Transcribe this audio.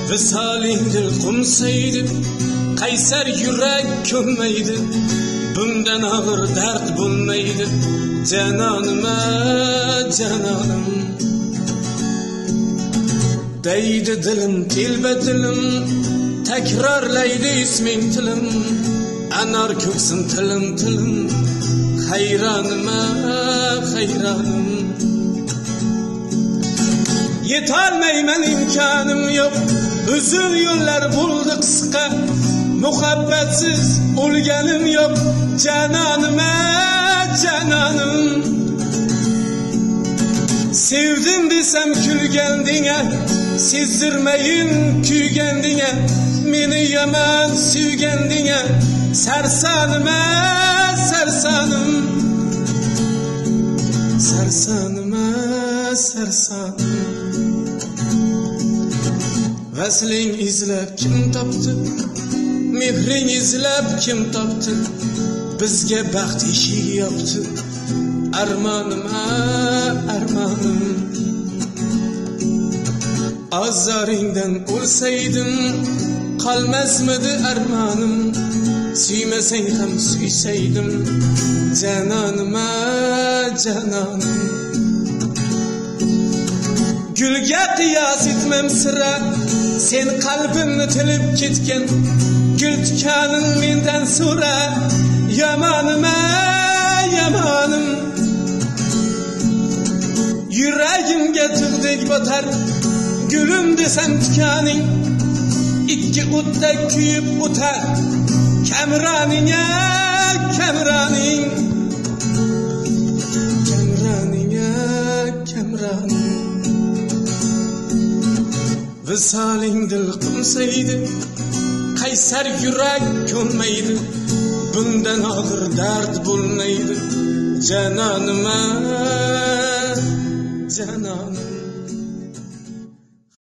Visalingdir qumsaydi, qaysar yurak ko'nmaydi. Bundan ağır dert bulmaydı. Cananıma cananim. Deydi dilim tilbe dilim, tekrarlaydı ismin tilim. Anar köksün tilim tilim, hayranıma hayranım. Yetolmayman imkanım yok, uzun yollar buldu qisqa. Muhabbetsiz o'lganim yok, cananıma cananım. Sevdim desem külgendine, sezdirmeyin kuygendine. Meni yaman suygendine, sarsanıma sarsanım. Sarsanıma sarsanım. Vasling izlab kim topdi? Mehring izlab kim topdi? Bizga baxt eshigi yopdi. Armonima armonim. Azzaringdan o'lsaydim, qolmasmidi armonim. Suymasang ham suysaydim, canonima janonim. Gulga qiyos etmam sira, sen qalbimni tilib ketgan. Gül tikanin mendan so'ra, yamonima yamonim. Yuragimga tig'dek botar, gulum desam tikaning. Ikki o'tda kuyib o'tar, kamroninga kamroning. Kamroninga kamroning. Visalingdir qumsaydi, qaysar yurak ko'nmaydi. Bundan og'ir dard bo'lmaydi. Canonima janonim.